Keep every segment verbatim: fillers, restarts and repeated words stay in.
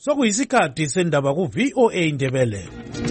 Sokuyisikhathi sendaba ku V O A Indebele.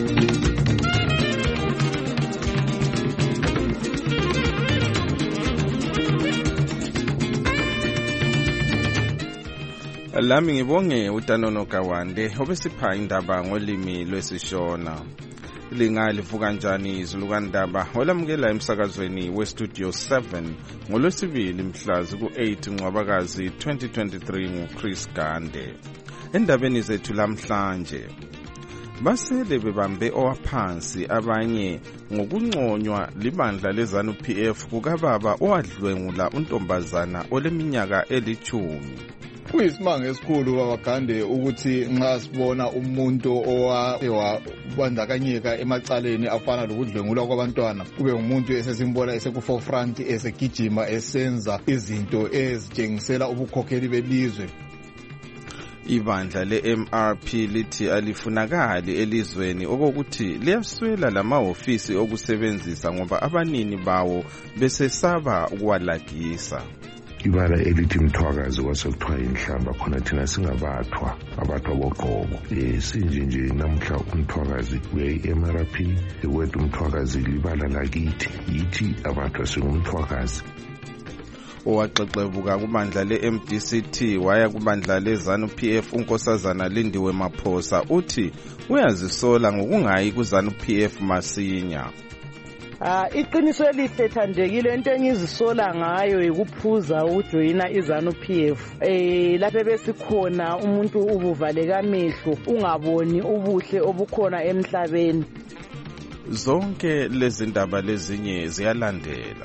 Lami ngibonge uTanono Kawande obesipha indaba ngolimi lwesishona. Lingalivuka kanjani izulu kandaba olamukela emsakazweni we Studio seven ngolwesibili mhla ku eight Ncwabakazi twenty twenty-three nguChris Gande. Endabeni zethu lamhlanje basele bebambe owaphansi abanye ngokunconywa libandla lezanu P F kukababa owadlwengula untombazana oleminyaka elithumi. Kuyisimanga esikhulu babagande ukuthi nxa sibona umuntu owabandakanyeka emacaleni afana lokudlwengula kwabantwana kube umuntu esesimbona eseku-forefront esegijima esenza izinto ezitshengisela ubukhokheli belizwe. Ibandla le-M R P lithi alifunakali elizweni okokuthi liyaswela lamahofisi okusebenzisa ngoba abanini bawo besesaba ukwalagisa. Ibala elithi Mthwakazi kwasekuthiwa inhlamba khona thina singabathwa abathwa boqobo eh sinje nje namhla uMthwakazi we-M R P ewethu uMthwakazi libala lakithi yithi abathwa singumthwakazi. Owaxexebuka kubandla le-M D C T waya kubandla lezanu P F uNkosazana Lindiwe Maphosa uthi uyazisola ngokungayi kuzanu P F masinya. Ah iqiniso elihle thandekile into engizisola ngayo ikuphuza ujoyina izanu P F. Eh lapha besikhona umuntu ubuvaleka amehlo ungaboni ubuhle obukhona emhlabeni. Zonke lezi ndaba lezinye ziyalandela.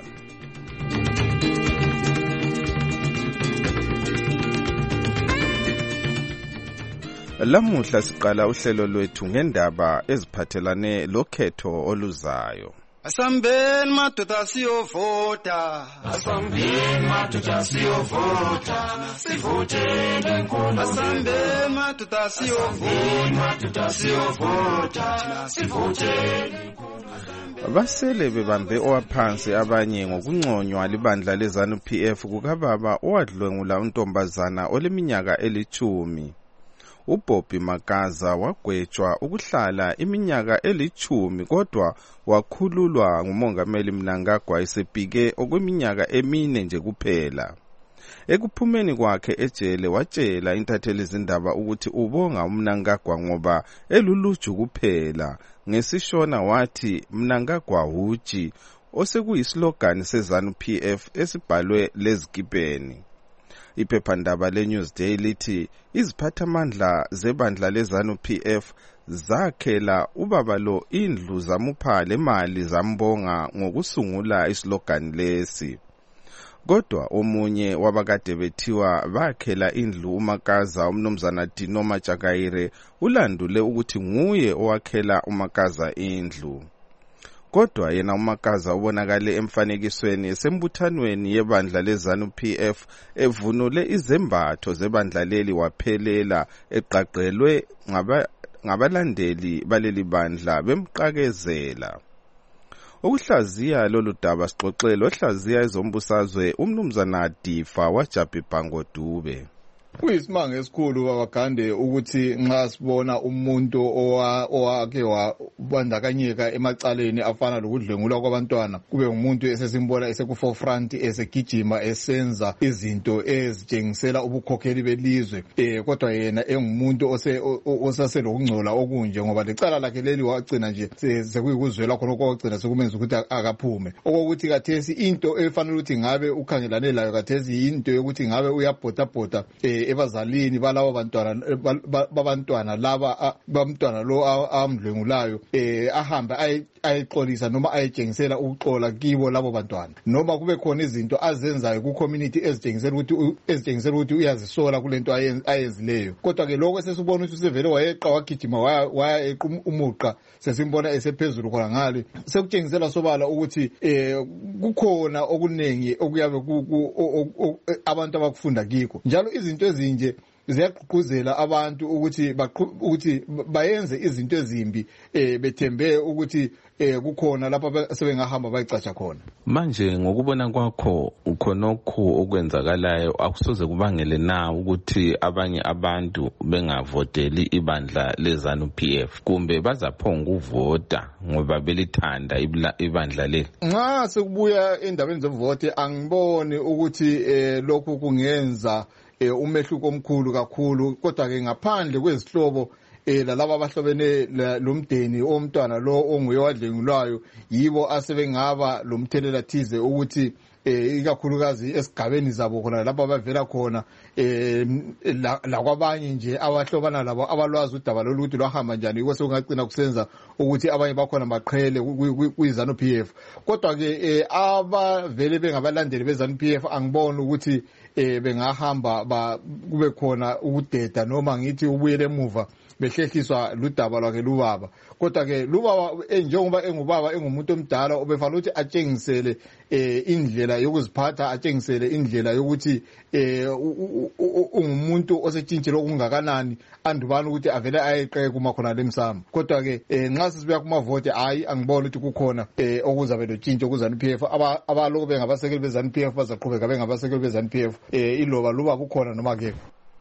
Lamuhla siqala uhlelo lwethu ngendaba eziphathelane lokhetho oluzayo. Asambeni madoda siyovota, asambeni madoda siyovota, sivotele inkulu. Asambeni madoda siyovota, madoda siyovota, sivotele inkulu. Basele bebambe owaphansi abanye ngokunconywa libandla lezanu P F kukababa owadlwengula untombazana oleminyaka elithumi. uBobby Makaza wagwetshwa ukuhlala iminyaka elithumi kodwa wakhululwa ngumongameli Mnangagwa esepike okweminyaka emine nje kuphela. Ekuphumeni kwakhe ejele watshela intatheli izindaba ukuthi ubonga uMnangagwa ngoba eluluju kuphela. Ngesishona wathi Mnangagwa huji osekuyislogan sezanu P F esibhalwe lezigibeni. Iphephandaba leNewsday lithi iziphathamandla zebandla lezanu P F zakhela ubaba lo indlu zamupha lemali zambonga ngokusungula islogan lesi. Kodwa omunye wabakade bethiwa bakhela indlu uMakaza umnumzana Dino Majakayire ulandule ukuthi nguye owakhela uMakaza indlu. Kodwa yena uMakaza ubonakale emfanekisweni esembuthanweni yebandla lezanu P F evunule izembatho zebandla leli waphelela eqaqelwe ngabalandeli baleli bandla bemqakezela. Ukuhlaziya lolu daba sixoxele ohlaziya ezombusazwe umnumzana Difa waJabhibhango Dube. Kuyisimanga esikhulu babagande ukuthi nxa sibona umuntu owake wabandakanyeka emacaleni afana lokudlwengula kwabantwana kube umuntu esesimbona eseku-forefront esegijima esenza izinto ezitshengisela ubukhokheli belizwe eh kodwa yena engumuntu osaselokungcola okunje ngoba lecala lakhe leli wagcina nje sekuyikuzwela khona okugcina sekumenza ukuthi akaphume okokuthi kathesi into efanele ukuthi ngabe ukhangelane layo kathesi into yokuthi ngabe uyabhoda bhoda eh ebazalini balabo bantwana babantwana laba bamntwana lo amdlwengulayo eh ahamba ayixolisa noma ayetshengisela ukuxola kibo labo bantwana noma kube khona izinto azenzayo ku community ezitshengisela ukuthi ezitshengisela ukuthi uyazisola kulento ayenzileyo kodwa ke lokho sesibona ukuthi usevele wayeqa wagijima waya eqa umuqa sesimbona esephezulu khona ngale sekutshengisela sobala ukuthi eh kukhona okunengi okuyabe abantu abakufunda kiko njalo izinto ezinje ziyagqugquzela abantu ukuthi ukuthi bayenze izinto ezimbi eh bethembe ukuthi eh kukhona lapha sebengahamba bayicatsha khona. Manje ngokubona kwakho ukhonokho okwenzakalayo akusoze kubangele na ukuthi abanye abantu bengavoteli ibandla leZANU P F kumbe bazaphonga ukuvota ngoba belithanda ibandla le? Nxa sekubuya endabeni zevote angiboni ukuthi eh lokhu kungenza eh umehluko omkhulu kakhulu, kodwa ke ngaphandle kwezihlobo eh lalabo abahlobene lomdeni omntwana lo onguye wadlengulwayo yibo asebengaba lomthelela thize ukuthi eh ikakhulukazi esigabeni zabo khona lapha abavela khona eh la kwabanye nje abahlobana labo abalwazi udaba loluthi lwahamba njani kwese ungagcina kusenza ukuthi abanye bakhona baqhele kuyiZANU P F. Kodwa ke abavele bengabalandeli beZANU P F angibona ukuthi eh bengahamba ba kube khona ukudeda noma ngithi ubuyele emuva behlehliswa ludaba lwakhe lubaba. Kodwa ke lubaba njengoba engubaba engumuntu omdala obefanele ukuthi atshengisele eh indlela yokuziphatha, atshengisele indlela yokuthi eh ungumuntu osetshintshe okungakanani andubani ukuthi avele ayeqeke kuma khona lemsamo. Kodwa ke nxa sisibuya kuma vote hayi angibona ukuthi kukhona eh okuzabe lotshintsho kuZANU P F. Abaloko bengabasekeli beZANU P F bazaqhubeka bengabasekeli beZANU P F eh iloba luba kukhona noma ke.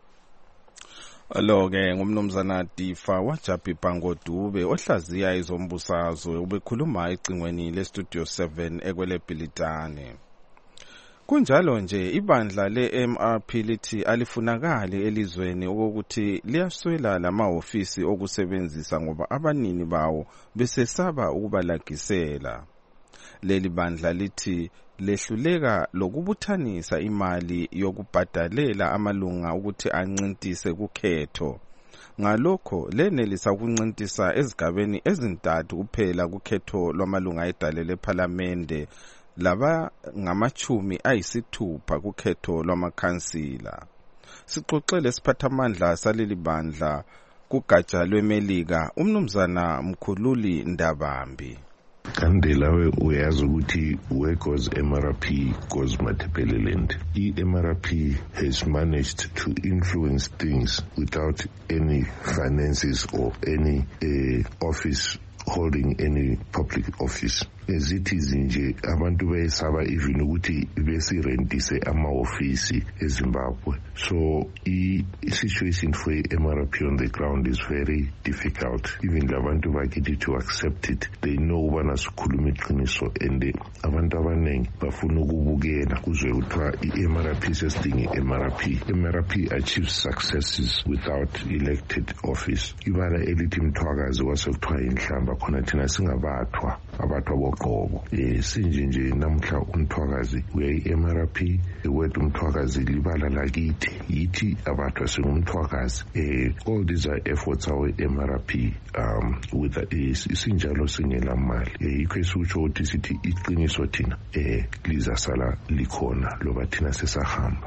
Lo ke ngumnumzana Difa waJapi Bangodube ohlaziya izombusazwe ubekhuluma ecingweni leStudio seven ekwele Bhilitane. Kunjalo nje ibandla le-M R P lithi alifunakali elizweni ukuthi liyaswela lamahofisi okusebenzisa ngoba abanini bawo besesaba ukubalagisela. Leli bandla lithi lehluleka lokubuthanisa imali yokubhadalela amalunga ukuthi ancintise kukhetho. Ngalokho lenelisa ukuncintisa ezigabeni ezintathu kuphela kukhetho lwamalunga edale lePhalamende laba ngamachumi ayisithupha kukhetho lwamakhansila. Sixoxele siphathamandla saleli bandla kugatsha lweMelika umnumzana Mkhululi Ndabambi. Kandelawe uyazi ukuthi where goes M R P goes Matabeleland. I-M R P has managed to influence things without any finances or any uh, office holding any public office. As it is nje abantu bayesaba even ukuthi besirentise ama-ofisi eZimbabwe. So the situation for M R P on the ground is very difficult. Even labantu bakithi to accept it. They know ubana sikhuluma iqiniso and abantu abaningi bafuna ukubukela kuzwe kuthiwa i-M R P sesidinga i-M R P. M R P achieves successes without elected office. Ibala elithi Mthwakazi wasekuthiwa inhlamba khona thina singabathwa abathwa boqobo. Eh sinje nje namhla uMthwakazi uyayi-M R P ewethu uMthwakazi libala lakithi yithi abathwa singumthwakazi. Eh all these are efforts our M R P um with isinjalo singela mali. Eh yikho esitsho ukuthi sithi iqiniso thina eh lizasala likhona loba thina sesahamba.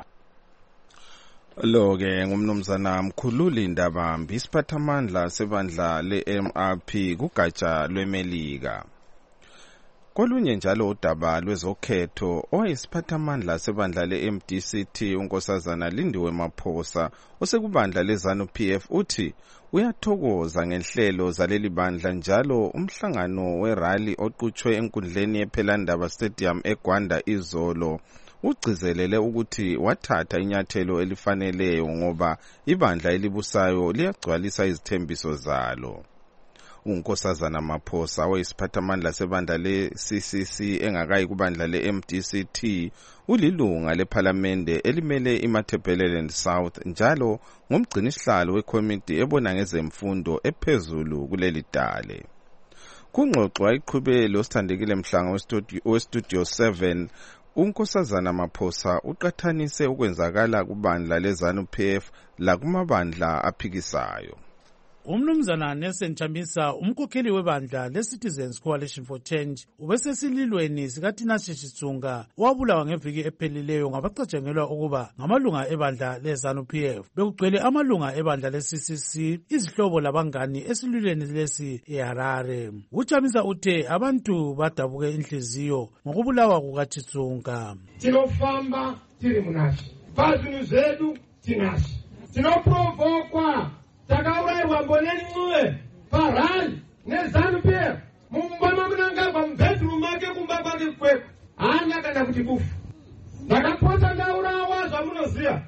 Lo ke ngumnumzana Mkhululi Ndabambi isiphathamandla sebandla le-M R P kugatsha lweMelika. Kolunye njalo udaba lwezokhetho owayisiphathamandla sebandla le-M D C T unkosazana Lindiwe Maphosa osekubandla leZANU P F uthi uyathokoza ngenhlelo zaleli bandla njalo umhlangano werally oqhutshwe enkundleni yePhelandaba Stadium eGwanda izolo ugcizelele ukuthi wathatha inyathelo elifaneleyo ngoba ibandla elibusayo liyagcwalisa izithembiso zalo. Unkosazana Maphosa wayisiphathamandla sebandla le-C C C engakayi kubandla le-M D C T ulilunga lePhalamende elimele iMatabeleland South njalo ngumgcinisihlalo wekomiti ebona ngezemfundo ephezulu kuleli dale. Kungxoxwa iqhube losithandekile mhlanga weStudio seven unkosazana Maphosa uqathanise ukwenzakala kubandla leZANU P F lakumabandla aphikisayo. Umnumzana Nelson Chamisa umkhokheli webandla leCitizens Coalition for Change ubesesililweni sikaThina Shishitsunga wabulawa ngeviki ephelileyo ngabacatshangelwa ukuba ngamalunga ebandla leZANU P F. Bekugcwele amalunga ebandla le-C C C izihlobo labangani esililweni lesi eHarare. uChamisa uthe abantu badabuke inhliziyo ngokubulawa kukaTshitsunga. Tinofamba tiri munashi bazunu zedu tinashi sinoprovokwa takaurayirwa mboneni ncube parali nezanu P F mumbama Mnangagwa mbedroom make kumba kwake kwekwe hana kana kuti bufu ndakapota ndaurawa zvamunoziva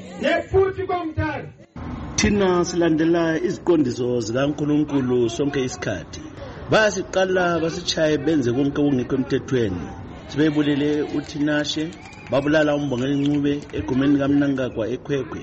nefuti kwamutare. Thina silandela iziqondiso zikaNkulunkulu sonke isikhathi. Bayasiqala basichaye benze konke okungekho emthethweni. Sibebulele uThinashe babulala uMbongeni Ncube egumeni kaMnangagwa eKwekwe.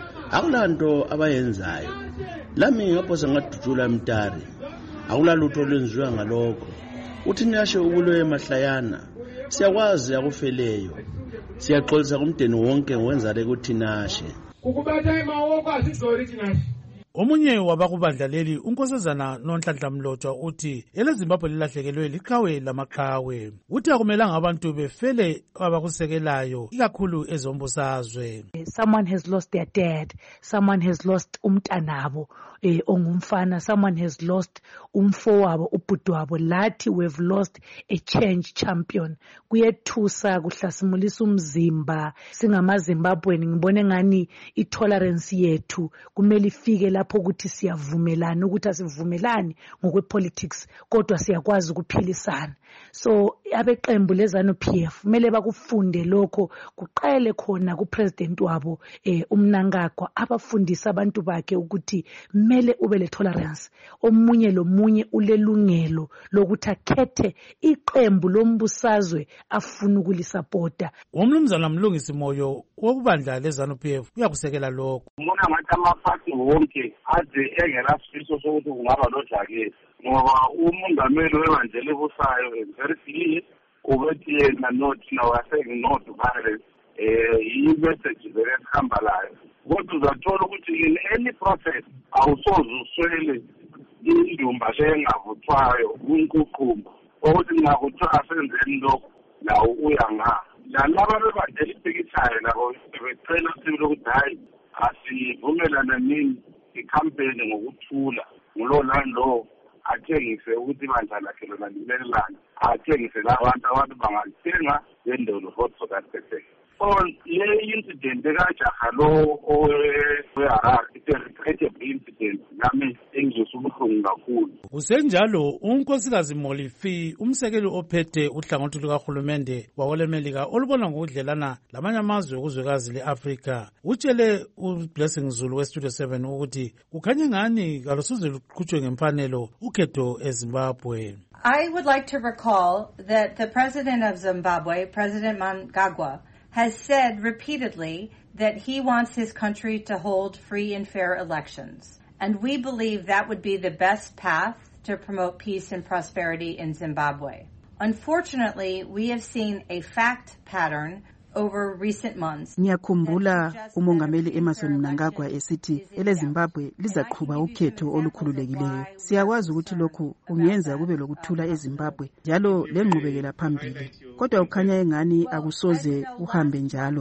Akulanto abayenzayo. Lami ngaphosa ngadujula emtari. Akulalutho olwenziwa ngalokho. uThinashe ubulwe emahlayana. Siyakwazi akufeleyo. Siyaxolisa kumdeni wonke ngowenzale kuThinashe. Ukubatha emawoko asizori Tinashe. Omunye wabakubandlaleli uNkosazana Nonhlanhla Mlotshwa uthi eleZimbabwe lilahlekelwe liqhawe lamaqhawe. Uthi akumelanga abantu befele abakusekelayo ikakhulu ezombusazwe. Someone has lost their dad, someone has lost umntanabo eh ongumfana, someone has lost umfowabo ubhudwabo. Lathi we've lost a change champion. Kuyethusa kuhlasimulisa umzimba singamaZimbabweni. Ngibone ngani itolerance yethu kumele ifike lapho ukuthi siyavumelana ukuthi asivumelani ngokwepolitics kodwa siyakwazi ukuphilisana. So abeqembu lezanu P F kumele bakufunde lokho kuqale khona kupresident wabo eh uMnangagwa abafundisa abantu bakhe ukuthi kumele ube le tolerance. Omunye lomunye ulelungelo lokuthi akhethe iqembu lombusazwe afuna ukulisupporta. Umlumzana Mlungisi Moyo wokubandla lezanu P F uyakusekela lokho. Umona ngathi amaphathi wonke aze engela sifiso sokuthi kungaba lodlakela ngoba umongameli webandla lebusayo very clear ukuthi yena not now saying no to violence eh yi message vele ehamba layo kodwa uzathola ukuthi in any process awusoze uswele indumba engavuthwayo unkuqumba ukuthi ngakuthiwa senzeni lokho lawo uya nga lalaba bebandla ibhekishayo labo becela sibili ukuthi hayi asivumelana nini icampaign ngokuthula ngolona lo athengise ukuthi bandla lakhe lona lilelana athengise labantu abantu bangathenga lendolo hot soda tete on le incident ekajaha lo oweHarare ite incident nami engizusubhlungu kakhulu. Kusenjalo unkosikazi Molifi umsekeli ophethe uhlangothi lukaHulumende wakolemelika olubona ngokudlelana lamanye amazwe okuzwekazi leAfrika utshele uBlessing Zulu weStudio seven ukuthi kukhanye ngani kalusuze luqhutshwe ngemfanelo ukhetho eZimbabwe. I would like to recall that the president of Zimbabwe, President Mnangagwa, has said repeatedly that he wants his country to hold free and fair elections. And we believe that would be the best path to promote peace and prosperity in Zimbabwe. Unfortunately, we have seen a fact pattern over recent months. Ngiyakhumbula umongameli Emmerson Mnangagwa esithi eleZimbabwe lizaqhuba ukhetho olukhululekileyo. Siyakwazi ukuthi lokhu kungenza kube lokuthula eZimbabwe njalo lenqubekela phambili. Kodwa ukhanya engani akusoze uhambe njalo.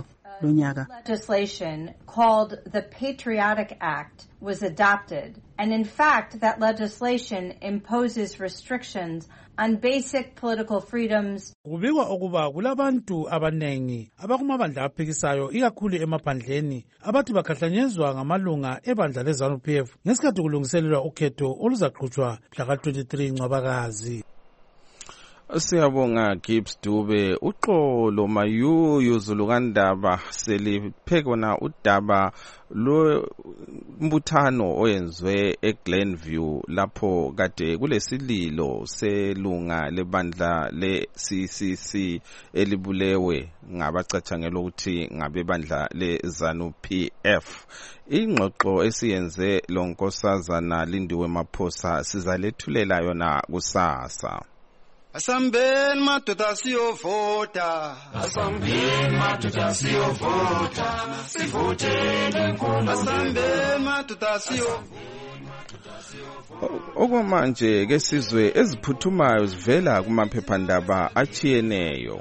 Legislation called the Patriotic Act was adopted, and in fact that legislation imposes restrictions on basic political freedoms. Kubikwa ukuba kulabantu abanengi abakumabandla aphikisayo ikakhulu emaphandleni abathi bakhahlanyezwa ngamalunga ebandla lezanu P F ngesikhathi kulungiselelwa ukhetho oluzaqhutshwa mhla twenty-three Ncwabakazi. Siyabonga Gibbs Dube. Uxolo mayuyu zulukandaba seliphekona udaba lo mbuthano oyenzwe eGlenview lapho kade kulesililo selunga lebandla le C C C elibulewe ngabacatshangela ukuthi ngabebandla le ZANU P F. Ingxoxo esiyenze lonkosazana Lindiwe Maphosa sizalethulela yona kusasa. Asambeni madoda siyovota, asambeni madoda siyovota, sivotele inkulumo. Asambeni madoda siyovota. Okwamanje ke sizwe eziphuthumayo zivela kumaphephandaba achiyeneyo.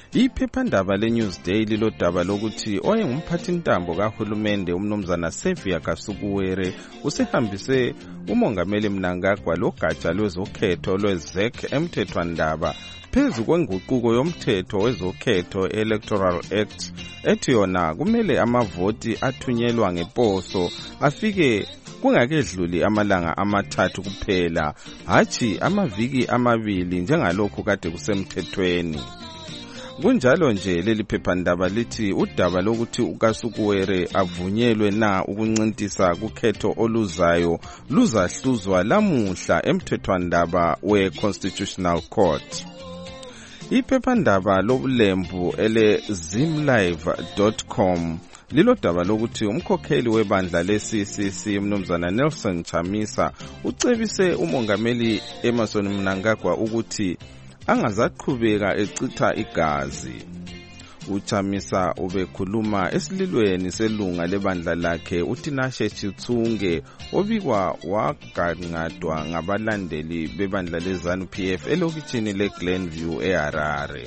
Iphephandaba leNewsday lilodaba lokuthi oyengumphathintambo kahulumende umnumzana Xavier Kasukuwere usehambise umongameli Mnangagwa logatsha lwezokhetho lweZ E C emthethwandaba phezu kwenguquko yomthetho wezokhetho Electoral Act ethi yona kumele amavoti athunyelwa ngeposo afike kungakedluli amalanga amathathu kuphela hathi amaviki amabili njengalokho kade kusemthethweni. Kunjalo nje leli phephandaba lithi udaba lokuthi uKasukuwere avunyelwe na ukuncintisa kukhetho oluzayo luzahluzwa lamuhla emthethwandaba we-Constitutional Court. Iphephandaba lobulembu ele zimlive dot com lilodaba lokuthi umkhokheli webandla le-C C C mnumzana Nelson Chamisa ucebise umongameli Emmerson Mnangagwa ukuthi angazaqhubeka echitha igazi. UChamisa ubekhuluma esililweni selunga lebandla lakhe uTinashe Chitsunge obikwa wagangadwa ngabalandeli bebandla leZANU P F elokitshini leGlenview eHarare.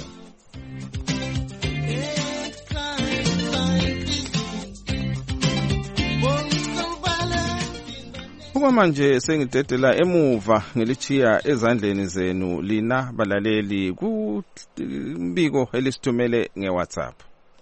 Manje sengidedela emuva ngilichiya ezandleni zenu lina balaleli ku mbiko elisithumele ngeWhatsApp.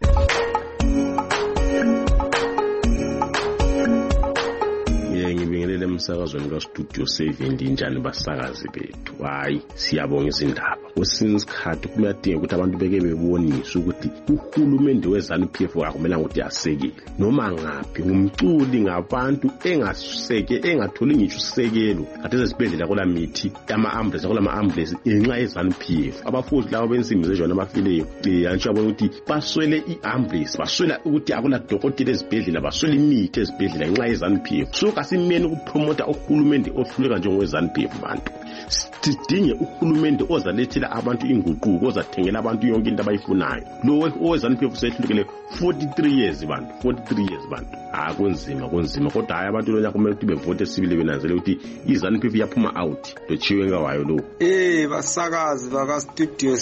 Ngibingelele emsakazweni kaStudio seven njani basakazi bethu. Hayi siyabonga izindaba. Kwesinye isikhathi kumadinga ukuthi abantu beke bebonise ukuthi uhulumende weZANU P F akumelanga ukuthi asekele noma ngaphi ngumculi ngabantu engaseke engatholi ngisho usekelo kade ezibhedlela kola mithi ama ambulance kola ama ambulance enxa yeZANU P F abafundi labo bensimbi zejona abafileyo yanisho abona ukuthi baswele iambulance baswela ukuthi akula dokotela ezibhedlela baswele imithi ezibhedlela enxa yeZANU P F so kasimene ukupromota uhulumende ohluleka njengoweZANU P F bantu sidinge uhulumende ozalethela abantu inguquko ozathengela abantu yonke into abayifunayo lo oweZANU P F sehlukile forty-three years bantu forty-three years bantu ah kunzima kunzima kodwa hayi abantu lona kumele ukuthi bevote sibile benanzele ukuthi iZANU P F yaphuma out lochiwe ngawayo lo eh basakazi baka Studio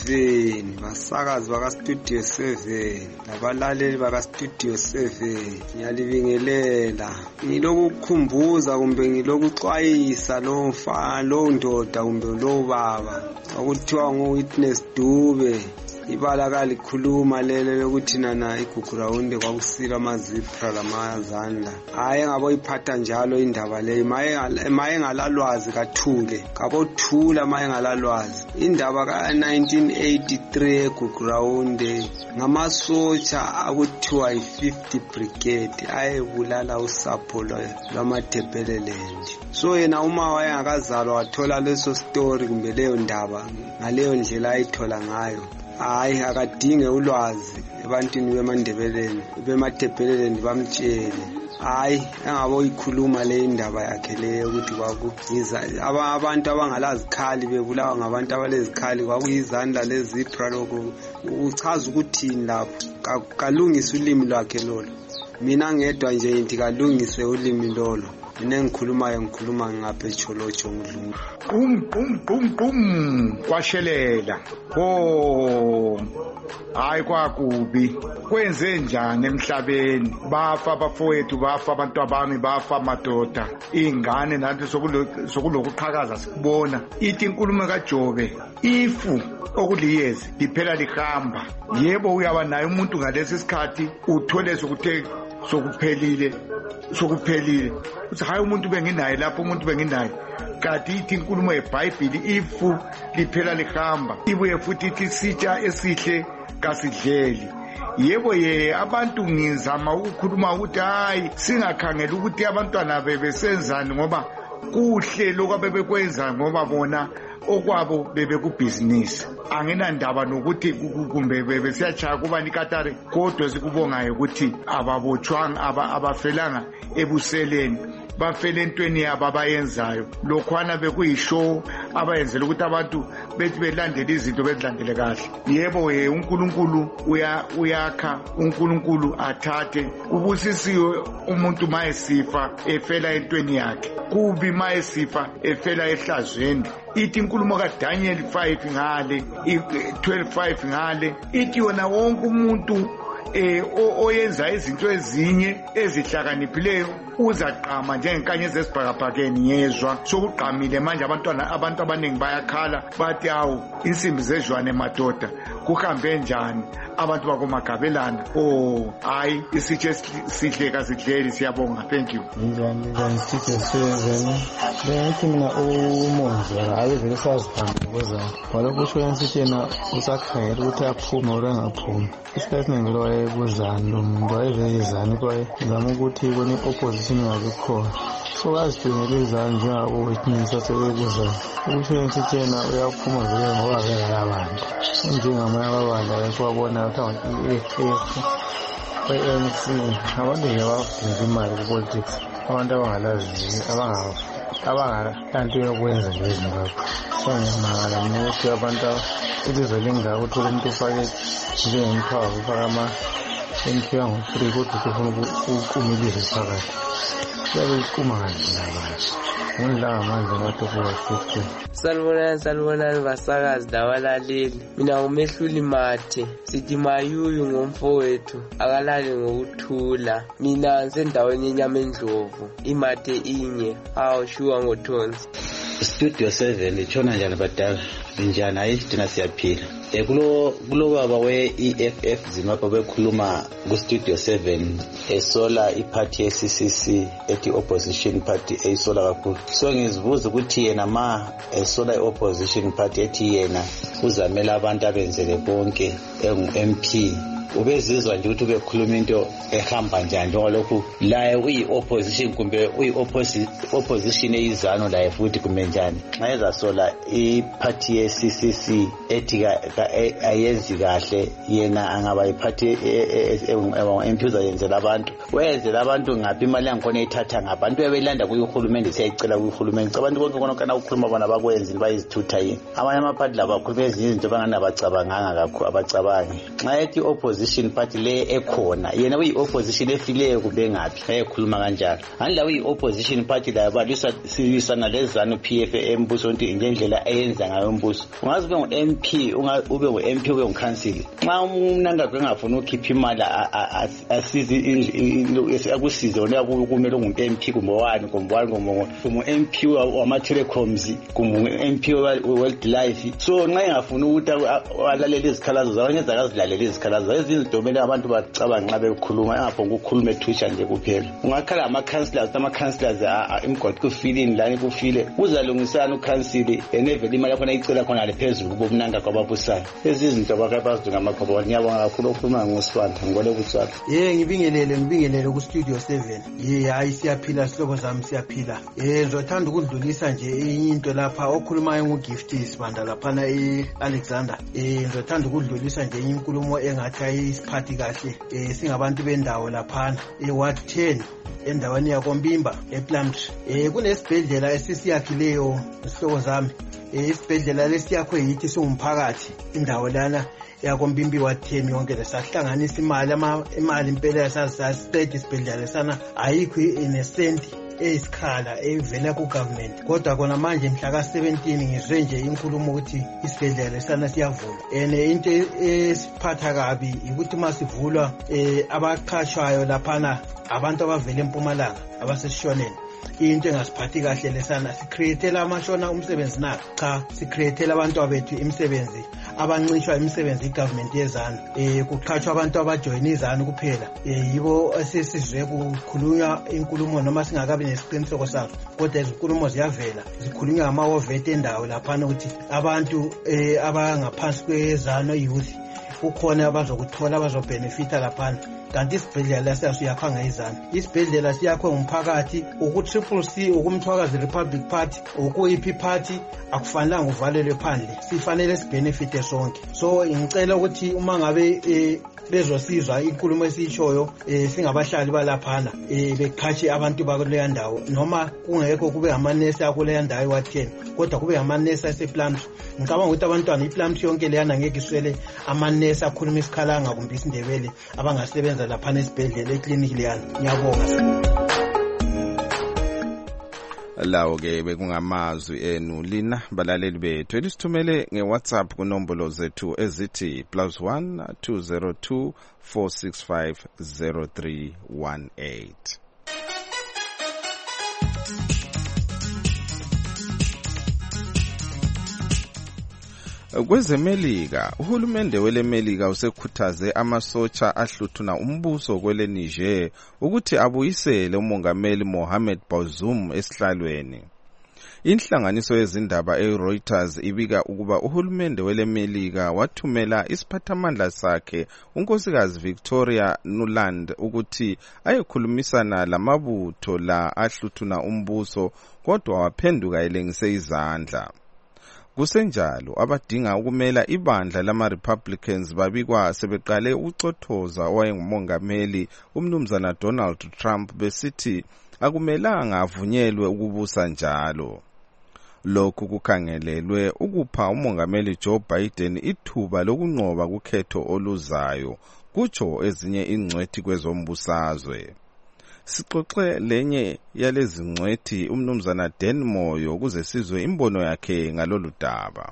seven basakazi baka Studio seven nabalaleli baka Studio seven ngiyalibingelela ngilokukhumbuza kumbe ngilokuxwayisa lo mfana lo ndoda kumbe lo baba okuthiwa nguWitness Dube ibala kalikhuluma lele lokuthi nana igugurawunde kwakusila amazipra lamazandla hayi ngaboyiphatha njalo indaba leyo maye ngalalwazi kathule kabothula maye ngalalwazi indaba ka nineteen eighty-three egugurawunde ngamasotsha akuthiwa i-fifty brigade ayebulala usapho lwamaDebeleland so yena uma wayengakazalwa wathola leso story kumbe leyo ndaba ngaleyo ndlela ayithola ngayo hayi akadinge ulwazi ebantwini bemandebeleni bemaDebeleland bamtshele hayi engaboyikhuluma le indaba yakhe leyo ukuthi kwakuyiza abantu abangalazikhali bebulawa ngabantu abalezikhali kwakuyizandla lezipra lokho uchaza ukuthi lapho kalungisa ulimi lwakhe lolo mina ngedwa nje inti kalungise ulimi lolo mina ngikhulumayo ngikhuluma ngapha echolocho ngidlungu bum bum bum bum kwashelela ho hayi kwakubi kwenze njani emhlabeni bafa abafowethu bafa abantu abami bafa amadoda ingane nathi sokulokuqhakaza sikubona ithi inkulumo kaJobe ifu okuliyezi liphela lihamba yebo uyaba naye umuntu ngalesi sikhathi uthole sokuthe sokuphelile sokuphelile uthi hayi umuntu benginaye lapho umuntu benginaye kanti ithi inkulumo yeBhayibheli ifu liphela lihamba ibuye futhi ithi sitsha esihle kasidleli yebo ye abantu ngizama ukukhuluma ukuthi hayi singakhangela ukuthi abantwana bebesenzani ngoba kuhle lokho bebekwenza ngoba bona okwabo bebe ku business anginandaba nokuthi kumbe besiyachaya kuba nikatare kodwa sikubongayo ukuthi ababotshwanga abafelanga ebuseleni bafele entweni yabo abayenzayo lokhwana bekuyishow abayenzela ukuthi abantu bethi belandele izinto bezilandele kahle. Yebo ye uNkulunkulu uya uyakha, uNkulunkulu athathe. Ubusisiwe umuntu mayesifa efela entweni yakhe, kubi mayesifa efela ehlazweni. Ithi inkulumo kaDaniel five ngale twelve five ngale ithi yona wonke umuntu eh oyenza izinto ezinye ezihlakaniphileyo uzaqama njengenkanyezi ezibhakabhakeni ngezwa sokuqamile manje abantwana abantu abaningi bayakhala bathi awu insimbi zezwane madoda kuhambe njani abantu bakomagabelana. Oh hayi isitshe sihleka sidleli siyabonga. Thank you. Njani njani sithe seven bengithi mina umonzera ayevele sazihamba ngoza walokho usho yensithi yena usakhangela ukuthi aphume or angaphumi. Isikhathi nengelo wayebuzana lo muntu wayevele izani kwaye ngizama ukuthi kwenye opposition ngabe khona so azidingela izani njengabo witness asebekuzana. Usho yensithi yena uyaphuma vele ngoba vele abantu njengamanye ababanda esiwabona ukuthi i-A N C abantu nje badinga imali ku-politics, abantu abangalazi abangalanto yokwenza ngezimbabwe. So ngiyamangala mina ukuthi abantu ilizwe lingaka uthola umuntu ufake njengemphako ufake ama-M P angu-three kodwa ufuna ukuquma ilizwe phakathi kuyabe liquma kanzima abantu. Salibonani salibonani basakazi labalaleli, mina ngumehluli mathe sithi mayuyu ngomfowethu akalali ngokuthula. Mina ngisendaweni yeNyamendlovu imathe inye awu shuwa ngothonsi. Studio seven itshona njani badala njani ayithi thina siyaphila. Eh kulo kulo baba we-E F F Zimbabwe bekhuluma ku Studio seven esola iparty ye-C C C ethi opposition party eyisola kakhulu. So ngizibuza ukuthi yena ma esola i-opposition party ethi yena uzamela abantu abenzele bonke engu-M P ubezizwa nje ukuthi bekhuluma into ehamba njani njengalokhu laye uyi-opposition kumbe uyi-opposition eyizano laye futhi kumbe njani nxa ezasola iparty ye-C C C ethi ayenzi kahle yena angaba iparty engu-M P uzayenzela abantu wenzela abantu ngaphi imali yangikhona eyithatha ngaphi abantu uyabelanda kuyi-hulumende siyayicela kuyi-hulumende abantu konke konokana ukukhuluma bona bakwenzini bayizithutha yini amanye amaparty labo akhuluma ezinye izinto bangani abacabanganga kakhulu abacabangi nxa ethi opposition party le ekhona yena uyi-opposition efileyo kumbe ngaphi ayekhuluma kanjalo andla uyi-opposition party layo balwisa siwisana lezanu P F embuso nti ngendlela eyenza ngayo umbuso ungazi ube ngu-M P ube ngu-M P ube ngu-council nxa umnangagwe engafuna ukukhipha imali asize akusize wona kumele ungu-M P kumbe wani kumbe wani kumbe-M P wama-telecoms kumbe ngu-M P we-world life so nxa engafuna ukuthi alalele izikhalazo zabanye zakazilalele izikhalazo ezinye domele abantu bacabanga nxa bekhuluma engaphonga ukukhuluma ethusha nje kuphela ungakhala ama-councillors ama-councillors imgodi kufilini lani kufile uzalungisana ukhansili enevele imali yakhona icela khona lephezulu kubomnanga kwababusayo ezi zinto bakabazidunga amakhaba ngiyabonga kakhulu okhuluma ngosibanda ngibole kutswala ye ngibingelele ngibingelele ku-Studio seven ye hayi siyaphila sihlobo zami siyaphila ye ngizothanda ukudlulisa nje into lapha okhulumayo nguGift Sibanda laphana e-Alexander eh ngizothanda ukudlulisa nje inkulumo engathi ayisiphathi kahle eh singabantu bendawo laphana e-Ward ten endaweni yakoMbimba ePlumtree eh kunesibhedlela esisiyakhileyo isihlobo zami eh isibhedlela lesiyakhwe yithi singumphakathi indawo lana yakoMbimbi Ward ten yonke lesahlanganisa imali ama imali impela yasasicede isibhedlela lesana ayikho inesenti eyisikhala evela ku-government kodwa kona manje mhla ka-seventeen ngizwe nje inkulumo ukuthi isibhedlela lesana siyavulwa and into esiphatha kabi ukuthi uma sivulwa um abaqhatshwayo laphana abantu abavela empumalanga abasesishoneni into engasiphathi kahle lesana sicreatela amashona umsebenzi na cha sicreatela abantu abethu imisebenzi abancishwa imisebenzi igovernment yezana eh kuqhatshwa abantu abajoyina izana kuphela eh yibo esesizwe kukhulunywa inkulumo noma singakabi nesiqiniseko sazo kodwa izinkulumo ziyavela zikhulunywa ngamahovete endawo laphana ukuthi abantu eh abangaphansi kwezana youth ukhona abazokuthola abazobhenefita laphana kanti isibhedlela siyakha ngezana isibhedlela siyakhwe ngumphakathi uku-Triple C ukumthwakazi Republic Party ukuyiphi party akufanelanga uvalelwe phandle sifanele sibenefite sonke so ngicela ukuthi uma ngabe bezosizwa inkulumo esiyishoyo eh singabahlali balaphana eh beqhatshe abantu bakuleya ndawo noma kungekho kube amanesi akuleya ndawo watheni kodwa kube amanesi aseplant. Ngicabanga ukuthi abantwana iplant yonke leyana ngeke iswele amanesi akhuluma isikhalanga kumbe isindebele abangasebenza laphana esibhedlela eclinic leyana. Ngiyabonga. Lawo ke bekungamazwi enu lina balaleli bethu elisithumele ngeWhatsApp kunombolo zethu ezithi plus one two zero two four six five zero three one eight. Kwezemelika, uhulumende welemelika usekhuthaze amasotsha ahluthuna umbuso kwele Niger ukuthi abuyisele umongameli Mohamed Bazoum esihlalweni. Inhlanganiso yezindaba eReuters ibika ukuba uhulumende welemelika wathumela isiphathamandla sakhe unkosikazi Victoria Nuland ukuthi ayekhulumisana lamabutho la ahluthuna umbuso kodwa waphenduka elengise izandla. Kusenjalo abadinga ukumela ibandla lama-Republicans babikwa sebeqale ukucothoza owayengumongameli umnumzana Donald Trump besithi akumelanga avunyelwe ukubusa njalo. Lokhu kukhangelelwe ukupha umongameli Joe Biden ithuba lokunqoba kukhetho oluzayo, kutsho ezinye ingcwethi kwezombusazwe. Sixoxe lenye yalezi ngcwethi umnumzana Dan Moyo ukuze sizwe imbono yakhe ngalolu daba.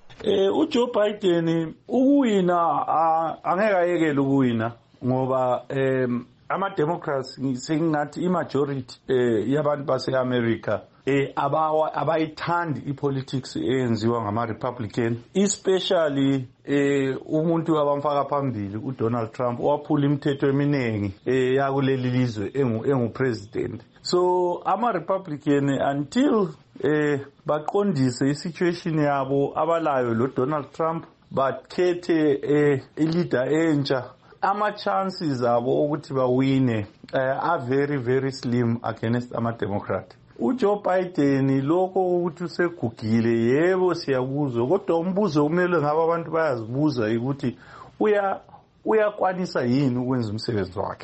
Eh uJoe Biden ukuwina angeke ayekele ukuwina ngoba em ama Democrats singathi imajority eh yabantu base-America eh abawa abayithandi ipolitics eyenziwa ngama Republican, especially eh umuntu abamfaka phambili uDonald Trump waphula imithetho eminingi eh yakuleli lizwe engu engu president. So ama Republican until eh baqondise isituation yabo abalayo lo Donald Trump bakhethe eh leader entsha, ama chances abo ukuthi bawine uh, are very very slim against ama Democrat. uJoe Biden lokho ukuthi usegugile yebo siyakuzwa, kodwa umbuzo umele ngaba abantu bayazibuza ukuthi uya uyakwanisa yini ukwenza umsebenzi wakhe.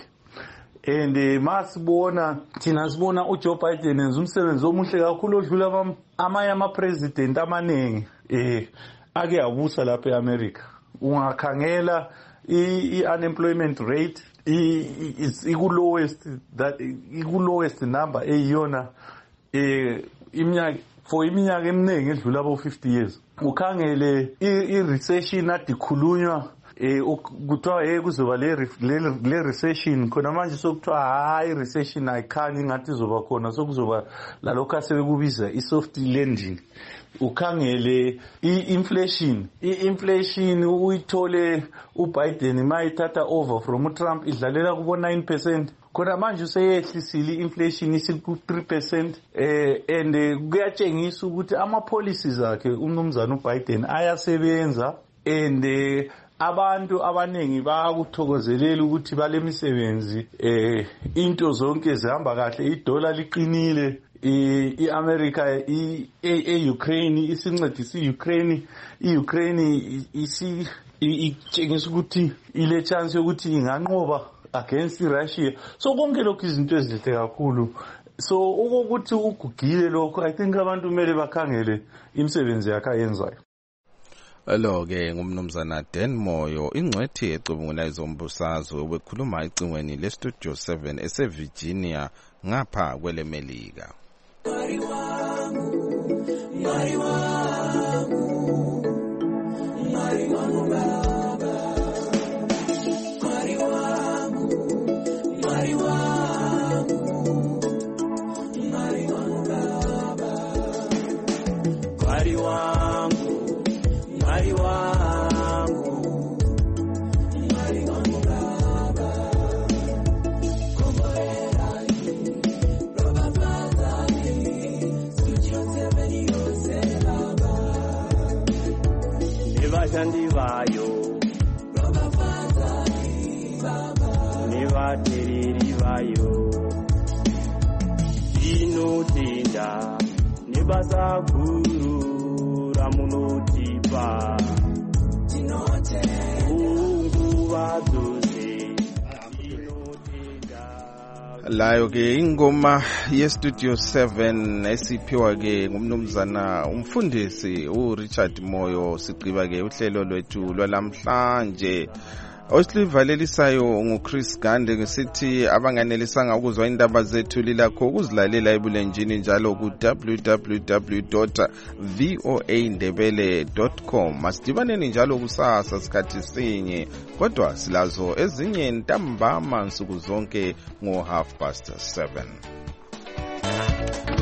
And masibona thina sibona uJoe Biden enza umsebenzi omuhle kakhulu odlula amanye ama president amaningi eh ake abusa lapha eAmerica. Ungakhangela i-unemployment rate is iku-lowest that iku-lowest number eyiyona eh iminyaka for iminyaka eminingi edlula abo fifty years. Ukhangele i-recession adikhulunywa eh kuthiwa hey kuzoba le le recession khona manje sokuthiwa hayi recession ayikhanyi ngathi izoba khona, sokuzoba lalokho asebekubiza i-soft landing. Ukhangele i-inflation i-inflation uyithole uBiden mayithatha over from uTrump idlalela kubo nine percent, khona manje useyehlisile i-inflation isiku three percent eh and kuyatshengisa ukuthi ama policies akhe umnumzana uBiden ayasebenza and abantu abanengi bayakuthokozelela ukuthi bale misebenzi eh into zonke zihamba kahle, idollar liqinile, i-America i-Ukraine isincedisa i-Ukraine i-Ukraine isi itshengisa ukuthi ile chance yokuthi inganqoba against Russia. So konke lokho izinto ezihle kakhulu. So ukuthi ugugile lokho, I think abantu kumele bakhangele imisebenzi yakhe ayenzayo. Lo ke ngumnumzana Dan Moyo, ingcwethi ecubungula izombusazwe obekhuluma icingweni le Studio seven ese Virginia ngapha kwele Melika. Mari wangu, mari wangu, mari wangu baba, mari wangu, mari wangu, mari wangu baba, mari wangu, mari wangu, mari wangu baba, kombolela roba fadhali suchote beni yose baba, nibashandi bayo roba fadhali baba, nibatiriri bayo inotinda nibasakuru ramunoti ba tinote ungu wadu layo ke ingoma ye-Studio seven esiphiwa ke ngumnumzana umfundisi uRichard Moyo. Sigqiba ke uhlelo lwethu lwalamhlanje. Osivalelisayo nguChris Gande ngesithi abanganelisanga ukuzwa indaba zethu lilakho ukuzilalela ebulenjini njalo ku w w w dot voa ndebele dot com. Masidibaneni njalo kusasa sikhathi sinye, kodwa silazo ezinye ntambama nsuku zonke ngo half past seven.